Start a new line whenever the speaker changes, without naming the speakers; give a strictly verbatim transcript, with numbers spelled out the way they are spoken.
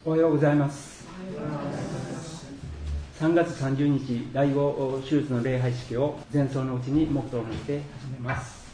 おはようございます。さんがつさんじゅうにち、第五手術の礼拝式を前奏のうちに黙祷をして始めます。